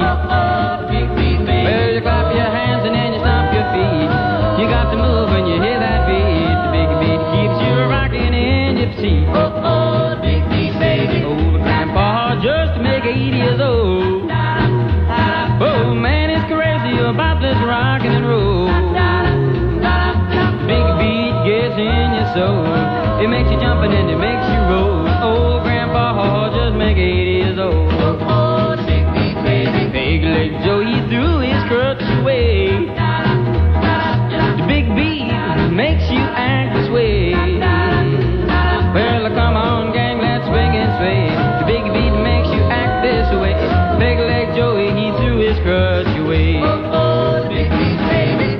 beat. Well, you clap your hands and then you stomp your feet. You got to move when you hear that beat. The big beat keeps you rocking in your seat. The big beat, baby. Oh, Grandpa just to make 80 years old. Oh, man, it's crazy about this rockin' and roll. The big beat gets in your soul. It makes you jump and it makes you roll. Oh, Grandpa just make 80 years old. The big beat, baby. Big Leg Joe, he threw his crutch away. The big beat makes you act this way. Well, come on, gang, let's swing and sway. The big beat makes you act this way. Big Leg Joey, he threw his crutch away. The big beat, baby.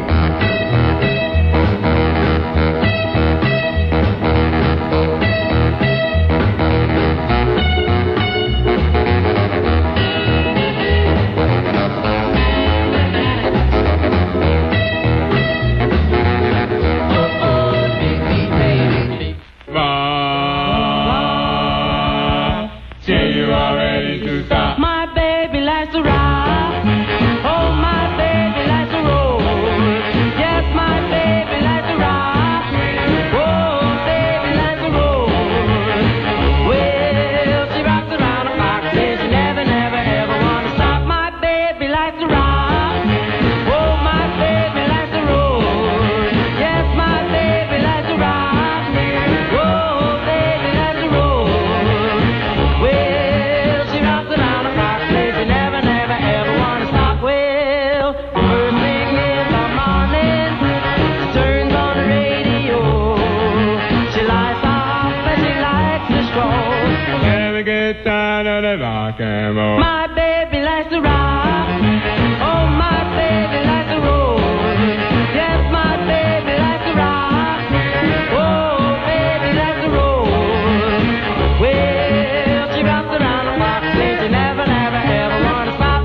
My baby likes to rock. Oh, my baby likes to roll. Yes, my baby likes to rock. Oh, baby likes to roll. Well, she rocks around the clock, says she never, never, ever wanna stop.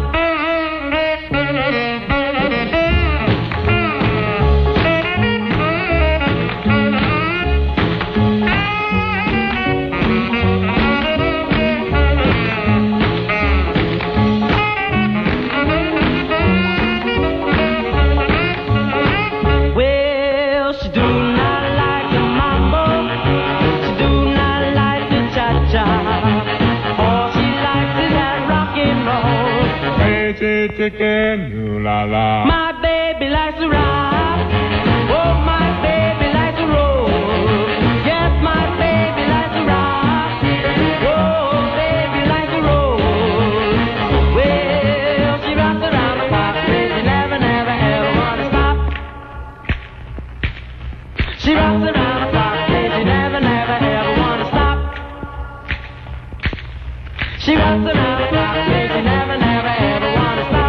My baby likes to rock. Oh, my baby likes to roll. Yes, my baby likes to rock. Oh, baby likes to roll. Well, she rocks around the clock, says she never, never, ever wanna stop. She rocks around the clock, says she never, never, ever wanna stop. She rocks around the clock, says she never, never, ever wanna stop.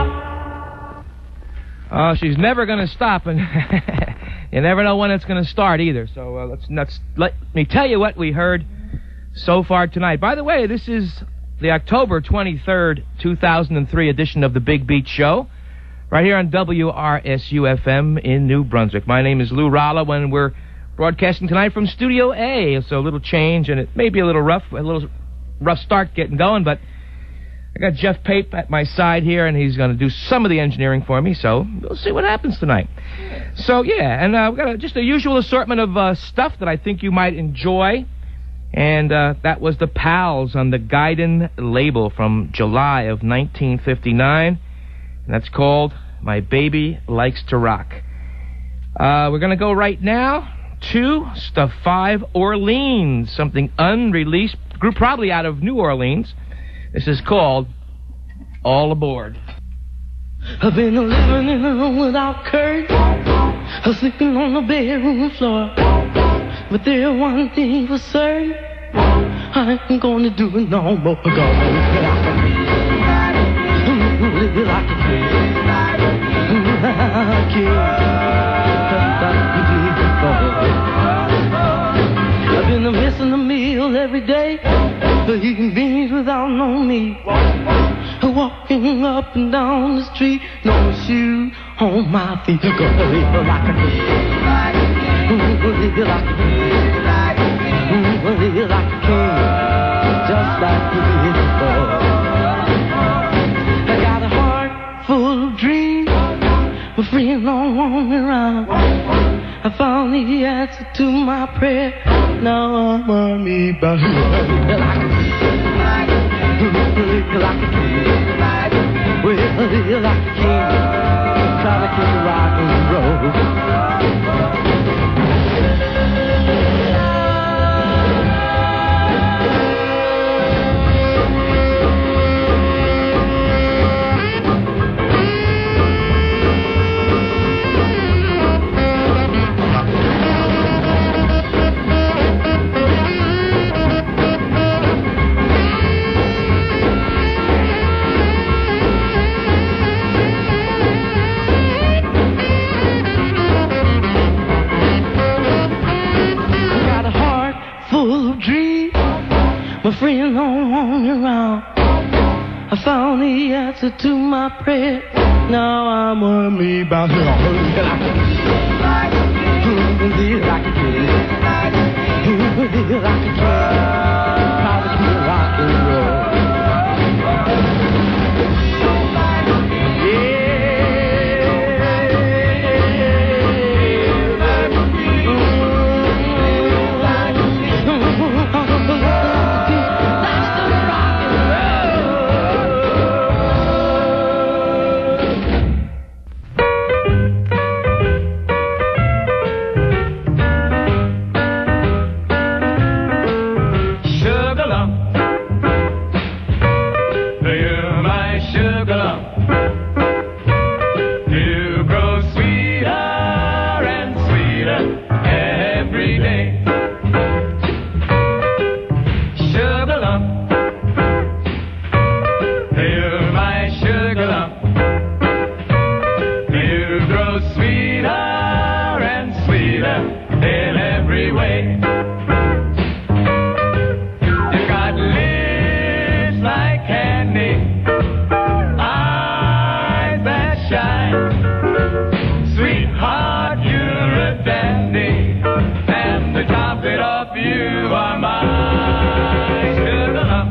Oh, she's never going to stop, and you never know when it's going to start either. So let me tell you what we heard so far tonight. By the way, this is the October 23rd, 2003 edition of the Big Beat Show, right here on WRSU-FM in New Brunswick. My name is Lou Ralla, and we're broadcasting tonight from Studio A. So a little change, and it may be a little rough start getting going, but I got Jeff Pape at my side here, and he's going to do some of the engineering for me, so we'll see what happens tonight. So, yeah, and we've got just a usual assortment of stuff that I think you might enjoy, and that was the Pals on the Gaiden label from July of 1959, and that's called My Baby Likes to Rock. We're going to go right now to Stuff 5 Orleans, something unreleased, group probably out of New Orleans. This is called All Aboard. I've been living in a room without curtains, sleeping on the bedroom floor. But there's one thing for certain, I ain't gonna do it no more. Gonna live it like a kid. I've been missing a meal every day, eating beans without no meat, walking up and down the street, no shoes on my feet. Gonna live like a kid. Live like a kid. Live like a king, just like we did before. I got a heart answer to my prayer. Now I'm on me back. Well, like a king, try to keep rock and roll. My friends don't want me around. I found the answer to my prayer. Now I'm on me bound to like a kid. Like a kid. How to keep rock and roll. And the top it off you are my sugar lump.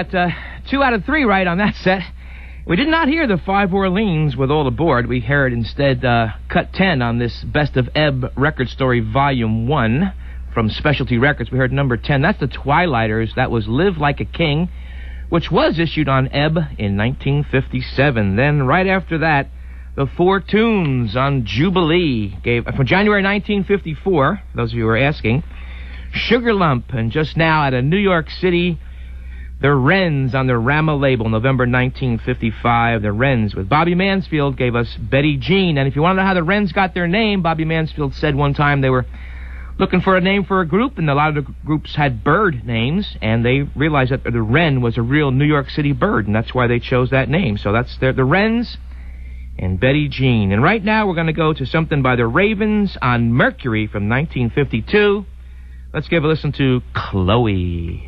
got 2 out of 3 right on that set. We did not hear the 5 Orleans with All Aboard. We heard instead cut 10 on this Best of Ebb Record Story Volume 1 from Specialty Records. We heard number 10. That's the Twilighters. That was Live Like a King, which was issued on Ebb in 1957. Then right after that, the 4 Tunes on Jubilee gave, from January 1954, those of you who are asking, Sugar Lump, and just now out of New York City, the Wrens on the Rama label, November 1955. The Wrens with Bobby Mansfield gave us Betty Jean. And if you want to know how the Wrens got their name, Bobby Mansfield said one time they were looking for a name for a group, and a lot of the groups had bird names, and they realized that the wren was a real New York City bird, and that's why they chose that name. So that's the Wrens and Betty Jean. And right now we're going to go to something by the Ravens on Mercury from 1952. Let's give a listen to Chloe.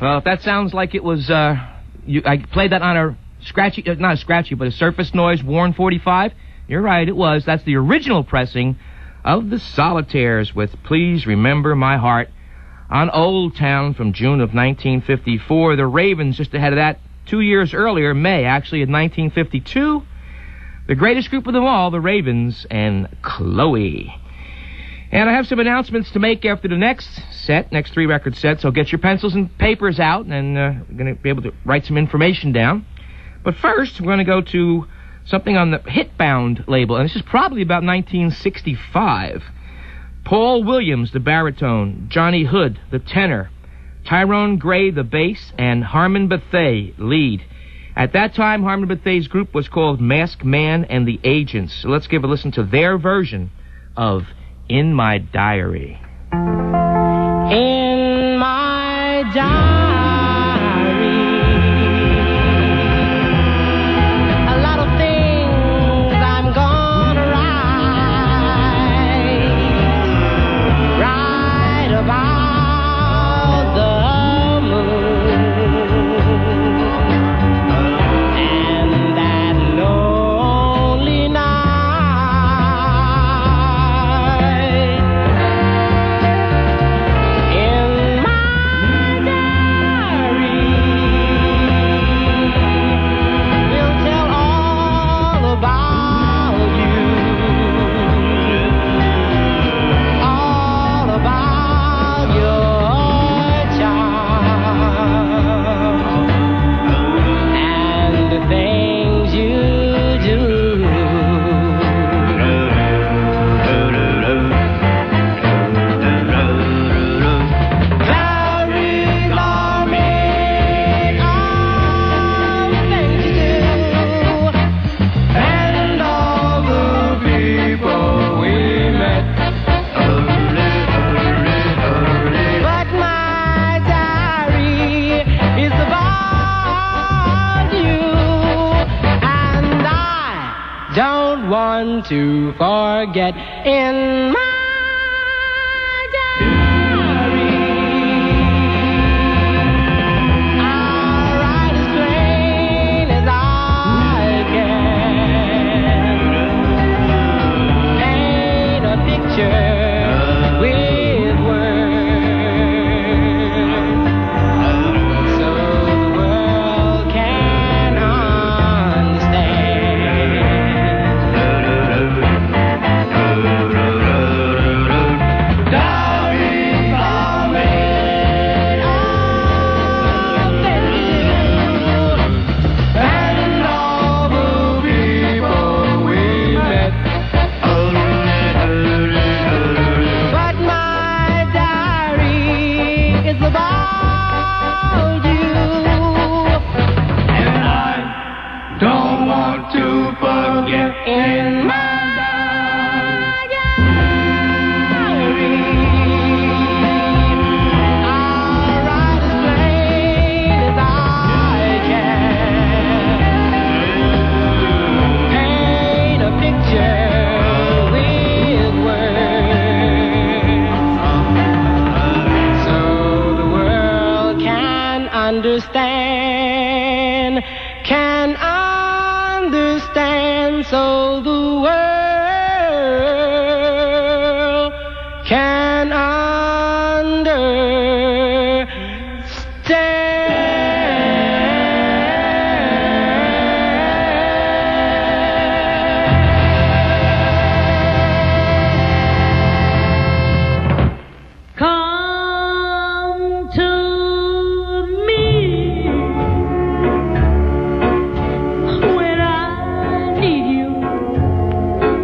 Well, if that sounds like it was, I played that on a scratchy, not a scratchy, but a Surface Noise Warren 45. You're right, it was. That's the original pressing of the Solitaires with Please Remember My Heart on Old Town from June of 1954. The Ravens just ahead of that 2 years earlier, May, actually, in 1952. The greatest group of them all, the Ravens and Chloe. And I have some announcements to make after the next 3 record set, so get your pencils and papers out, and we're going to be able to write some information down. But first, we're going to go to something on the Hitbound label, and this is probably about 1965. Paul Williams, the baritone, Johnny Hood, the tenor, Tyrone Gray, the bass, and Harmon Bethea, lead. At that time, Harmon Bethea's group was called Masked Man and the Agents. So let's give a listen to their version of In My Diary. In my diary, a lot of things I'm gonna write about the moon and that lonely night. In my diary, we'll tell all about you, all about your charm and the things you do. Diaries are made of things you do and all the people we met. But my diary is about you, and I don't want to forget. In my diary, I'll write as plain as I can, paint a picture with words, so the world can understand. Diaries are made of things you do and all the people we met. But my diary is about you, and I don't want to forget. In my diary, I'll write as plain as I can, paint a picture with words, so the world can understand, so the world can understand. Come to me when I need you.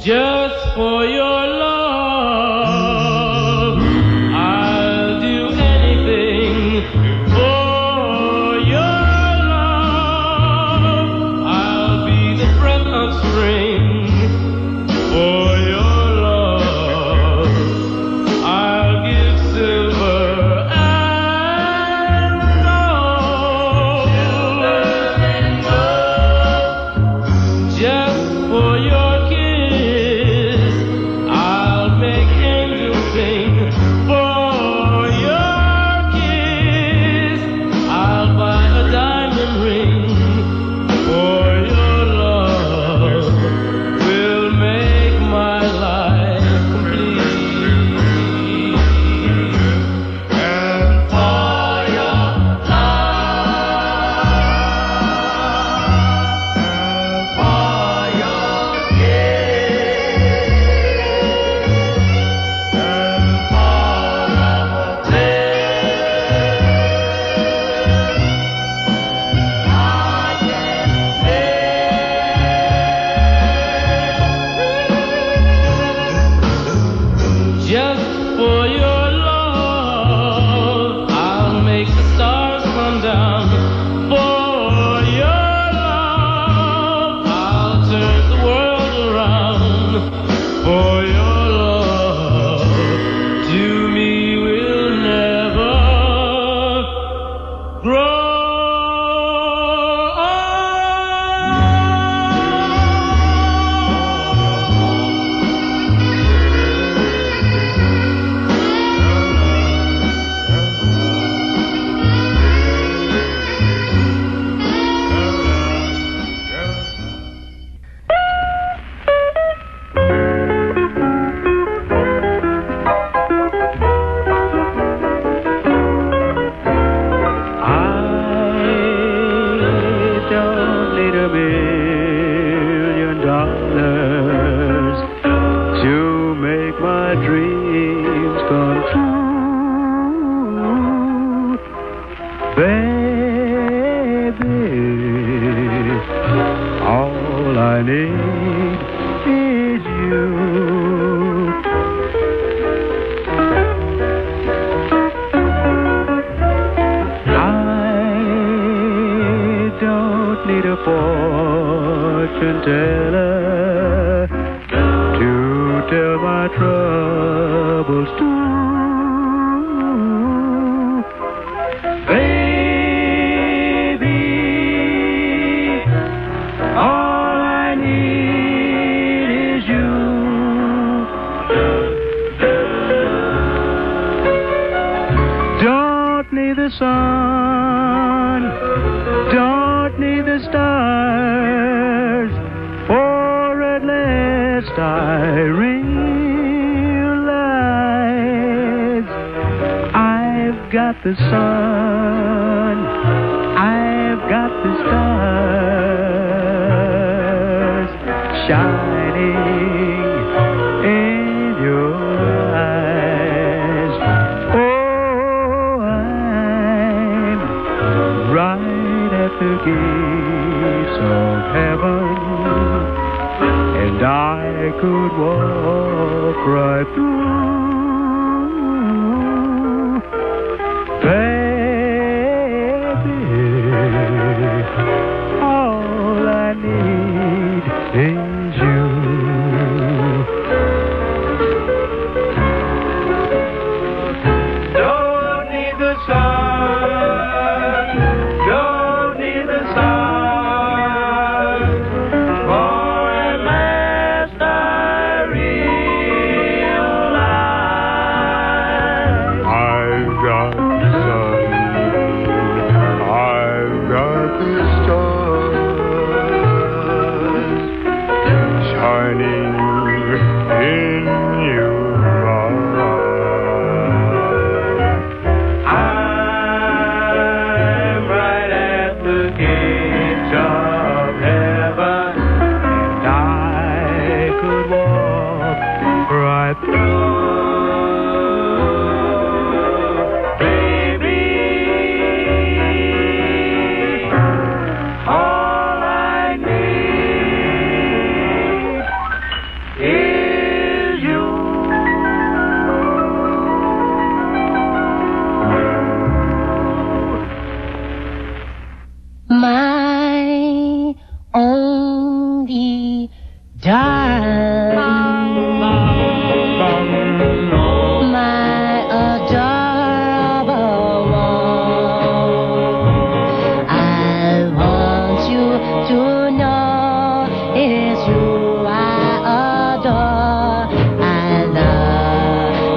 Just for your love, I'll do anything. For your love, I'll be the breath of spring. For your love, I'll give silver and gold. Just for your the sun, I've got the stars shining in your eyes. Oh, I'm right at the gates of heaven, and I could walk right through. All I need is you. Don't need the sun, don't need the sun, for at last I realize darling, my adorable one. I want you to know it's you I adore. I love,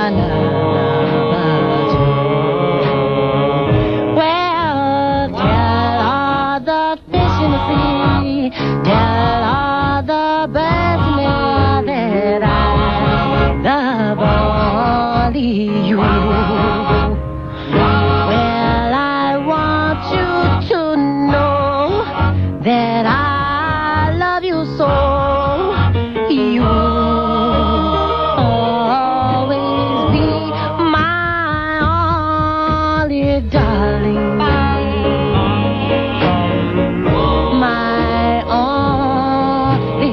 you. Well, tell all the fish in the sea, tell all the birds in the air that I love only you. Well, I want you to know that I love you so. You always be my only darling. My only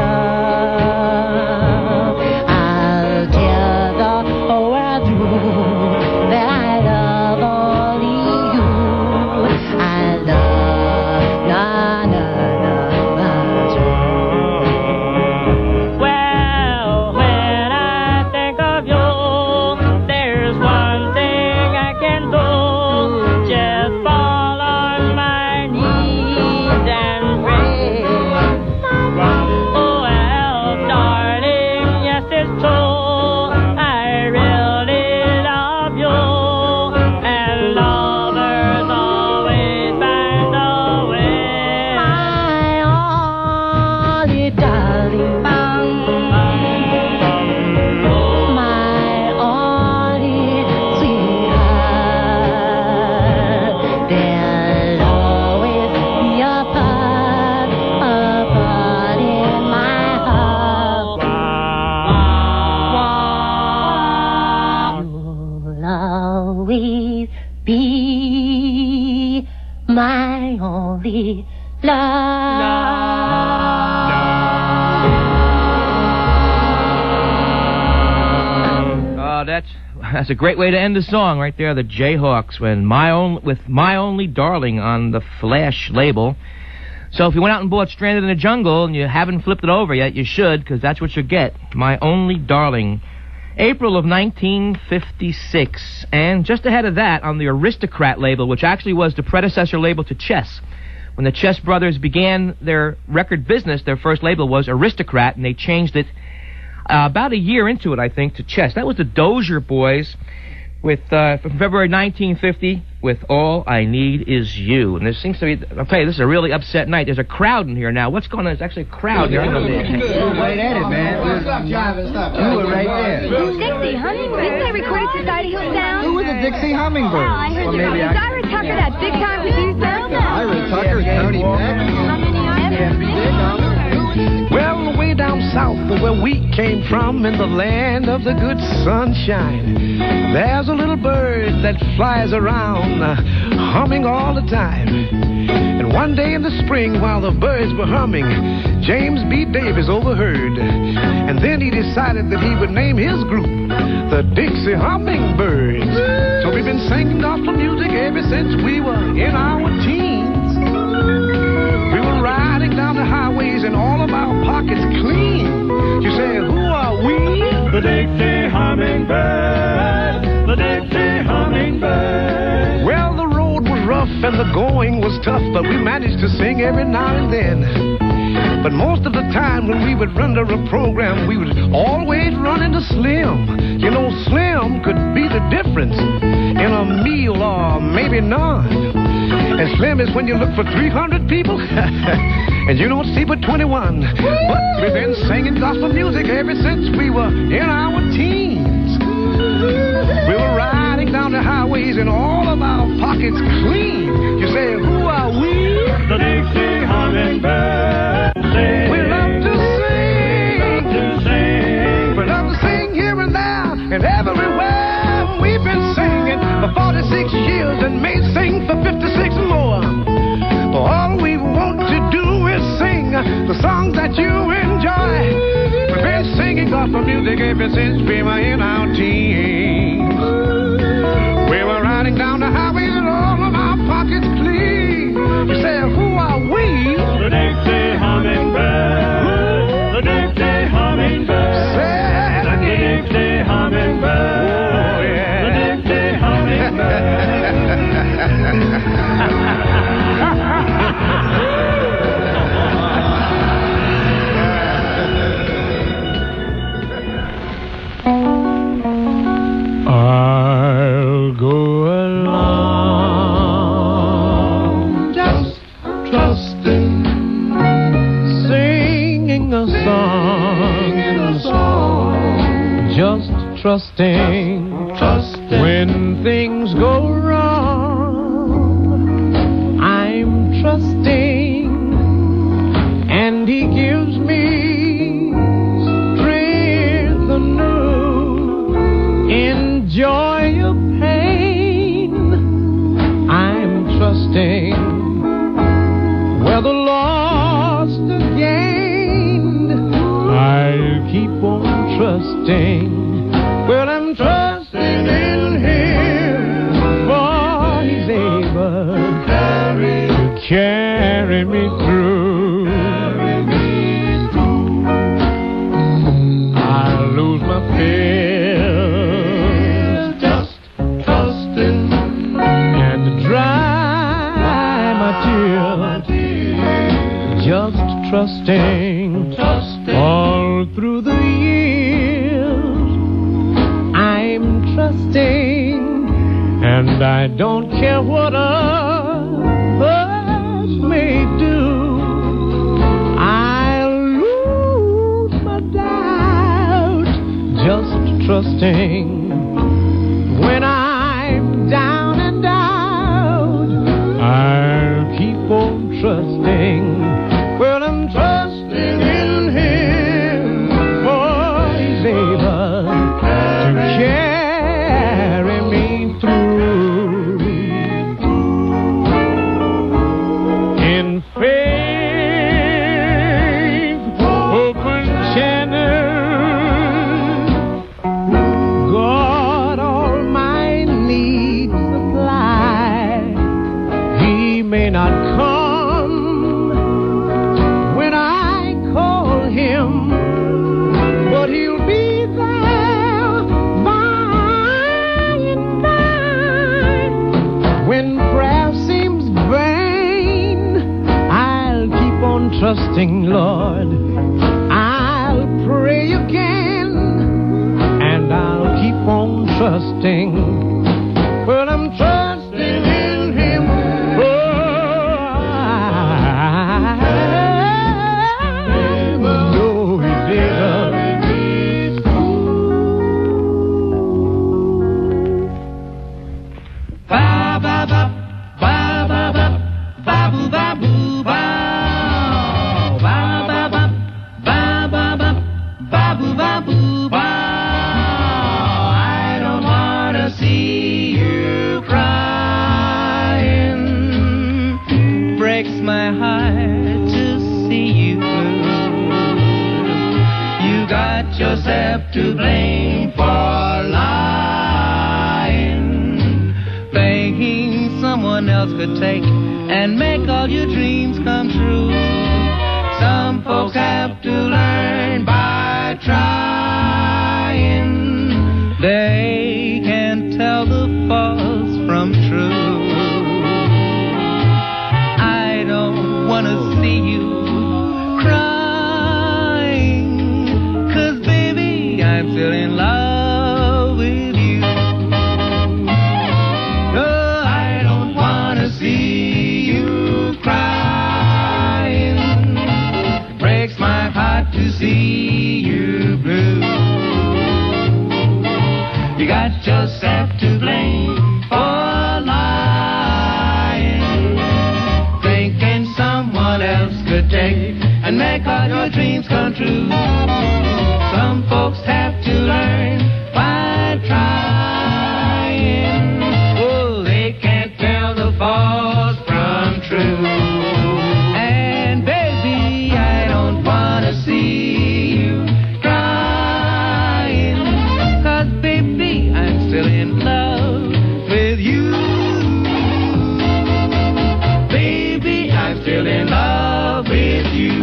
love. I'll tell the whole world through that I love only you. I love, Well, when I think of you, there's one thing I can do. Just fall on my knees and pray. Oh, well, darling, yes, it's true. I really love you. And lovers always find a way. my only darling. My only sweetheart. There'll always be a part in my heart. You'll always be my only love. Oh, that's a great way to end the song right there. The Jayhawks with My Only Darling on the Flash label. So if you went out and bought Stranded in the Jungle and you haven't flipped it over yet, you should, because that's what you get. My Only Darling. April of 1956. And just ahead of that, on the Aristocrat label, which actually was the predecessor label to Chess. When the Chess brothers began their record business, their first label was Aristocrat, and they changed it about a year into it, I think, to Chess. That was the Dozier Boys with from February 1950 with All I Need Is You. And there seems to be, I'll tell you, this is a really upset night. There's a crowd in here now. What's going on? There's actually a crowd here. You were right at it, man. Stop jiving, stop. You were right there. Dixie Hummingbird. Didn't they record at Society Hill Sound? Who was the Dixie Hummingbird? Oh, I heard you. Is Ira Tucker that big-time producer? Ira Tucker, Tony Beck. How many are there? Well, way down south where we came from in the land of the good sunshine, there's a little bird that flies around humming all the time. And one day in the spring while the birds were humming, James B. Davis overheard. And then he decided that he would name his group the Dixie Hummingbirds. So we've been singing gospel music ever since we were in our teens. We were riding down the highways and all of our pockets clean. You say, who are we? The Dixie Hummingbird, the Dixie Hummingbird. Well, the road was rough and the going was tough, but we managed to sing every now and then. But most of the time when we would run to a program, we would always run into Slim. You know, Slim could be the difference in a meal or maybe none. And Slim is when you look for 300 people and you don't see but 21. But we've been singing gospel music ever since we were in our teens. We were riding down the highways and all of our pockets clean. You say, who are we? The Dixie Hummingbird. We love to sing. We love to sing here and there and everywhere. We've been singing for 46 years and may sing for 56 more. But all we want to do is sing the songs that you enjoy. We've been singing gospel music ever since we were in our teens. We were riding down the highways and all of our pockets clean. You say, who are we? The Dixie Hummingbird. sing a song, just trusting when things go wrong. I'm trusting, and he gives me strength anew in joy of pain. I'm trusting where the lost are gained. I'll keep on trusting. Well, I'm trusting in him, for he's able to carry me through. I'll lose my fears, just trusting, and dry my tears, just trusting, all through the years. I'm trusting, and I don't care what others may do. I'll lose my doubt, just trusting. When I'm down and out, I'll keep on trusting. Well, I'm trusting in him, for he's able to carry me through. In faith, open channel, God all my needs supply. He may not come when I call him, but he'll be there by and by. When prayer seems vain, I'll keep on trusting, Lord. I'll pray again, and I'll keep on trusting. Well, I'm trusting in him. Oh, I know he's able. Ba ba ba ba ba ba ba boo ba boo ba ba ba ba ba ba ba ba boo ba boo ba. I don't wanna see you crying. Breaks my heart to see you blue. You got yourself to blame for lying, thinking someone else could take and make all your dreams come true. Some folks have to learn by trying. They can't tell the false from true. I don't wanna see you crying, 'cause baby, I'm still in love with you. No, I don't wanna see you crying. Breaks my heart to see you blue. You got yourself to blame for lying, thinking someone else could take and make all your dreams come true. Some folks have to learn by trying. Oh, they can't tell the false from true. And baby, I don't wanna see you crying, 'cause baby, I'm still in love with you. Baby, I'm still in love with you.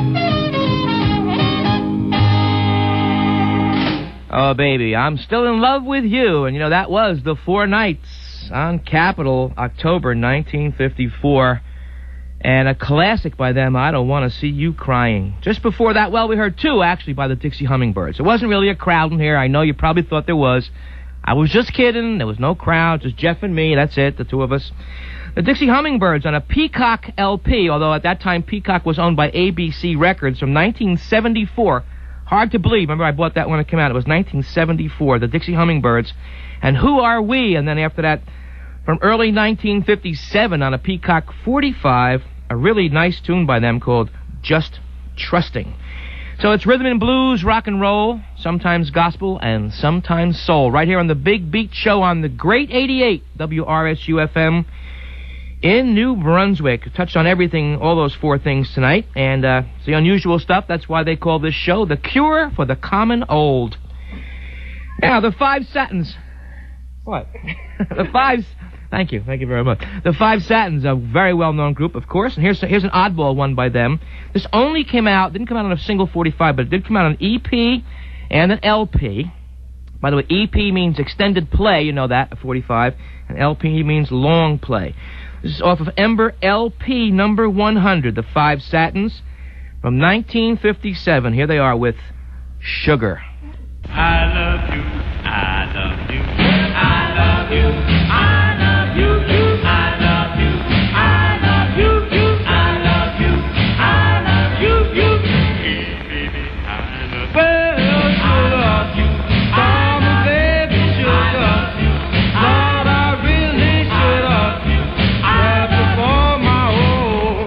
Oh, baby, I'm still in love with you. And, you know, that was the Four Nights on Capitol, October 1954. And a classic by them, I Don't Want to See You Crying. Just before that, well, we heard two, actually, by the Dixie Hummingbirds. It wasn't really a crowd in here. I know you probably thought there was. I was just kidding. There was no crowd, just Jeff and me. That's it, the two of us. The Dixie Hummingbirds on a Peacock LP, although at that time Peacock was owned by ABC Records, from 1974. Hard to believe. Remember, I bought that when it came out. It was 1974, the Dixie Hummingbirds. And Who Are We? And then after that, from early 1957 on a Peacock 45, a really nice tune by them called Just Trusting. So it's rhythm and blues, rock and roll, sometimes gospel, and sometimes soul. Right here on the Big Beat Show on the Great 88 WRSU-FM in New Brunswick. Touched on everything, all those four things tonight. And it's the unusual stuff. That's why they call this show The Cure for the Common Old. Now, the Five Satins. What? The Fives. Thank you very much. The Five Satins, a very well-known group, of course. And here's an oddball one by them. This only didn't come out on a single 45, but it did come out on an EP and an LP. By the way, EP means extended play, you know that, a 45. And LP means long play. This is off of Ember LP number 100, the Five Satins, from 1957. Here they are with Sugar. I love you, I love you, I love you, I love you, I love you, I love you, I love you, I love you, hey baby, I love you. Well, I love you, I'm a baby sugar. Lord, I really should have left you for my own.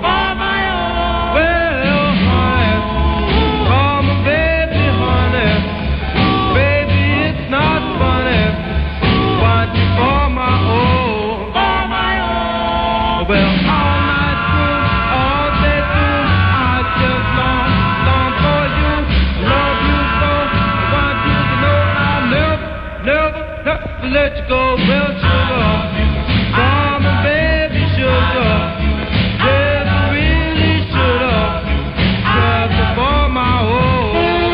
Well, honey, I'm a baby, honey. Baby, it's not funny, but for my own. Well, all night through, all day through, I just long for you, love you so. I want you to know I'll never let you go. Well, sugar, I'm a baby sugar. Yes, I really should have left you for my own.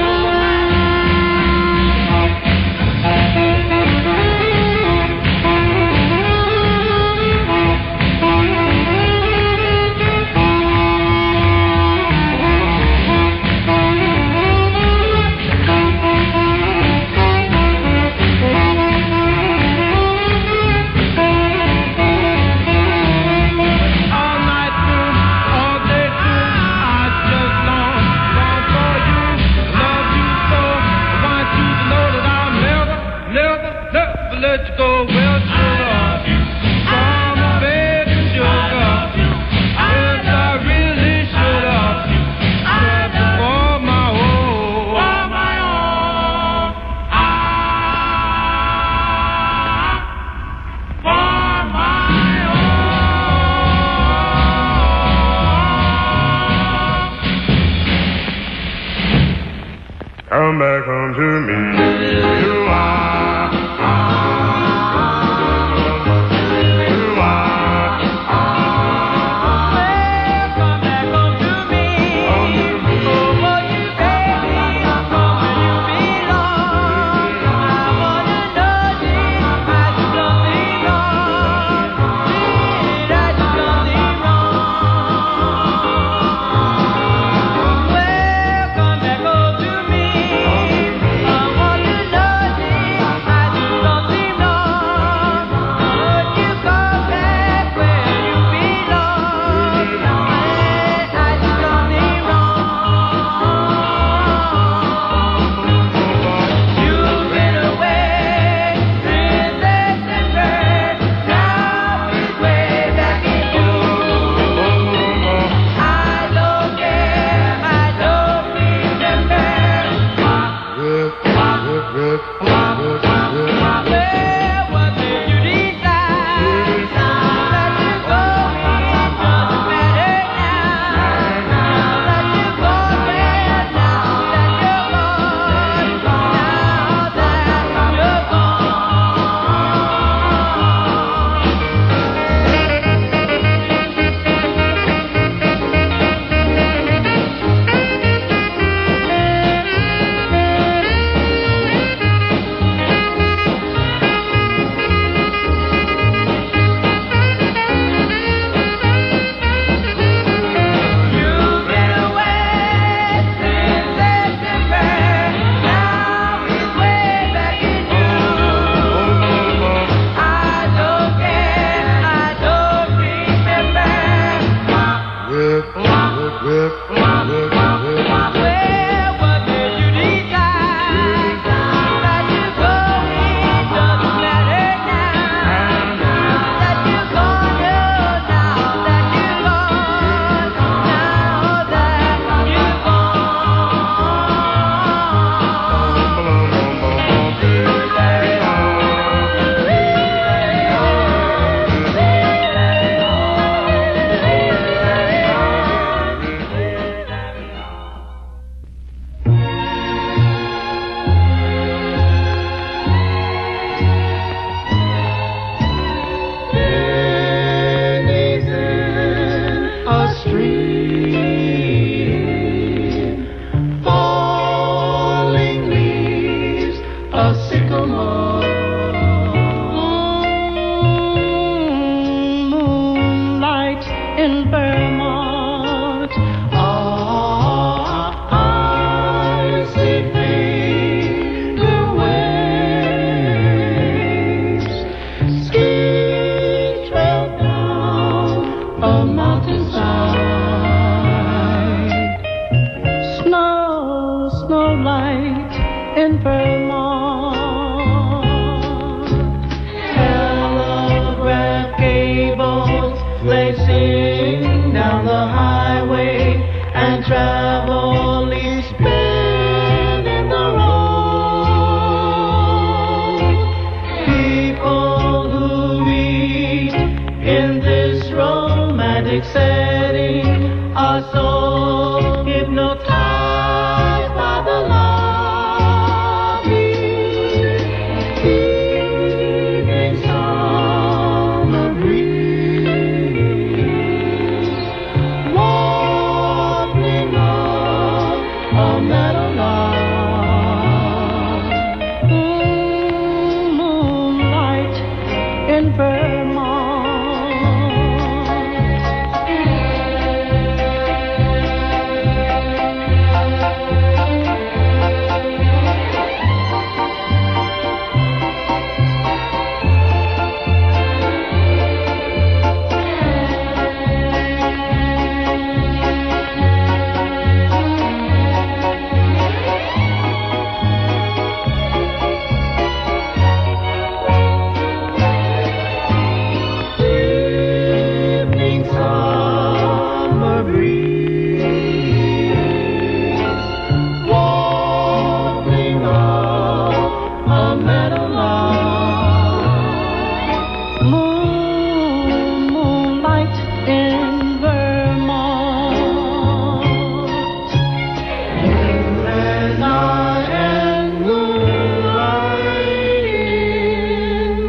All night through, all day through, I just long for you, love you so. I want you to know that I'll never let you go. Well, sugar, I'm a baby sugar. Yes, I really should have left you for my own. Come back home to me. You are. moonlight in Vermont. Telegraph cables they sing down the highway and travel each bend in the road. People who meet in this romantic setting are so hypnotized by the lovely evening summer breeze, warbling up a meadow lawn. Moonlight in Vermont. Evening summer breeze, warbling up a meadow lawn. Moonlight in Vermont. You and I and moonlight in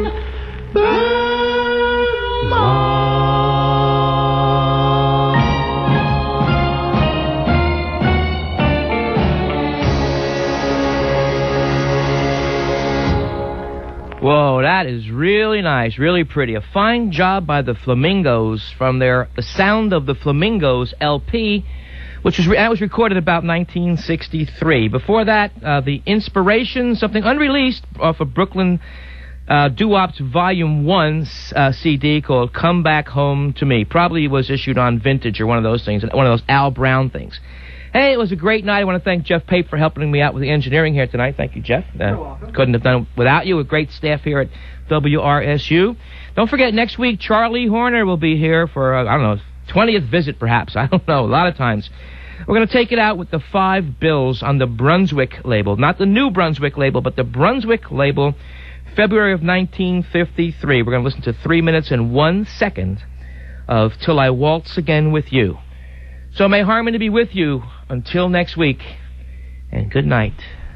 Whoa, that is really nice, really pretty. A fine job by the Flamingos from their The Sound of the Flamingos LP, which was recorded about 1963. Before that, The Inspiration, something unreleased off of Brooklyn Doo-Wop's Volume 1 CD called Come Back Home to Me. Probably was issued on Vintage or one of those things, one of those Al Brown things. Hey, it was a great night. I want to thank Jeff Pape for helping me out with the engineering here tonight. Thank you, Jeff. You're welcome. Couldn't have done it without you. A great staff here at WRSU. Don't forget, next week, Charlie Horner will be here for, 20th visit, perhaps. I don't know. A lot of times. We're going to take it out with the 5 Bills on the Brunswick label. Not the New Brunswick label, but the Brunswick label, February of 1953. We're going to listen to 3 minutes and 1 second of Till I Waltz Again With You. So may harmony be with you until next week, and good night.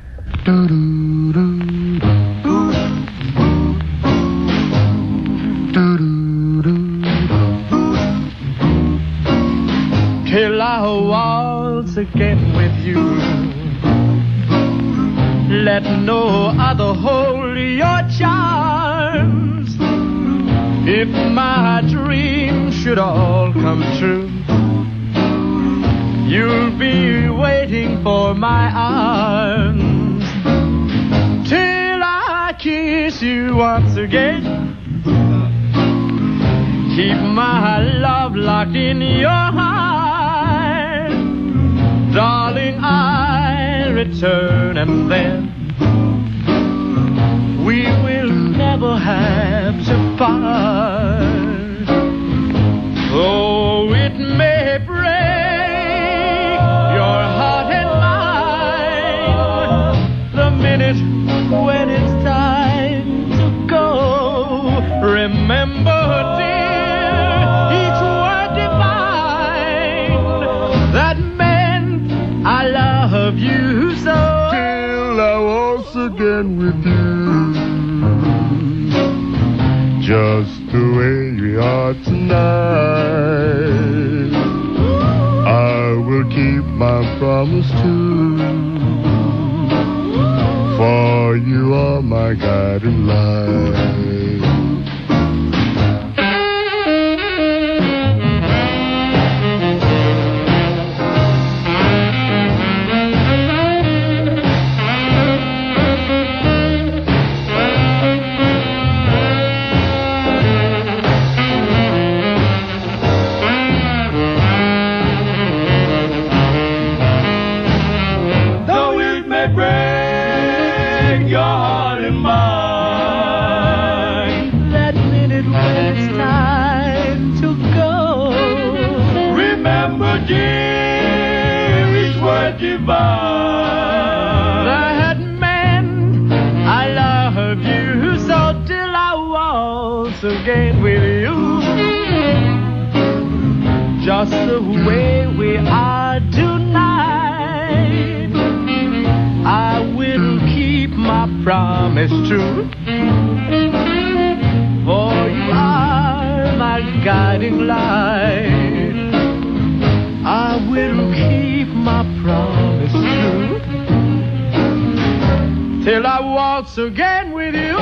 Till I waltz again with you, let no other hold your charms. If my dreams should all come true, you'll be waiting for my arms. Till I kiss you once again, keep my love locked in your heart. Darling, I'll return, and then we will never have to part. Oh, it may break your heart and mine the minute when it's time to go. Remember, dear, each word divine that meant I love you so. Till I waltz again with you, just the way we are tonight. I will keep my promise too, for you are my guiding light. Though it may may break your heart and mine. That minute when it's time to go, Remember, dear, each word divine. that man, I love you so till I waltz again with you. Just the way we are tonight, I will keep my promise true. For you are my guiding light, I will keep my promise true till I waltz again with you.